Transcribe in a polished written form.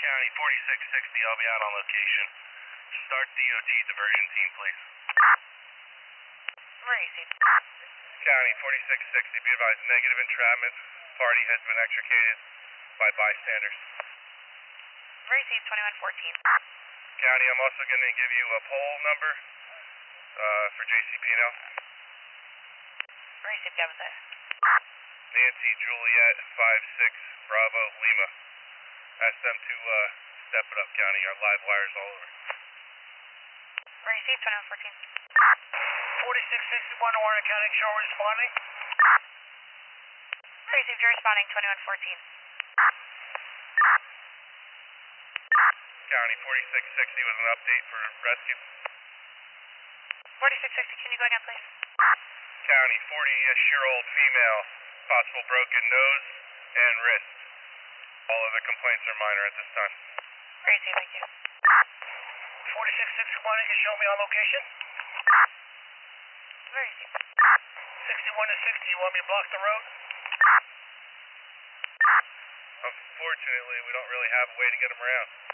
County 4660, I'll be out on location. Start DOT diversion team, please. Where are you, Steve? County 4660, be advised, negative entrapment. Party has been extricated by bystanders. Where are you, Steve? 2114. County, I'm also going to give you a poll number for JCP&L. Where are you, Steve? Gavin there. Nancy Juliet 56 Bravo Lima. Ask them to step it up, County. Our live wires all over. Where are you, Steve? 2114. 4661 to Warren County, show responding. Where are you, Steve? You're responding. 2114. County 4660 with an update for rescue. 4660, can you go again, please? County 40-ish-year-old female, possible broken nose and wrist. All other complaints are minor at this time. Where are you, Steve? Thank you. 4661, you can show me on location. Where are you, Steve? 61 to 60, you want me to block the road? Unfortunately, we don't really have a way to get them around.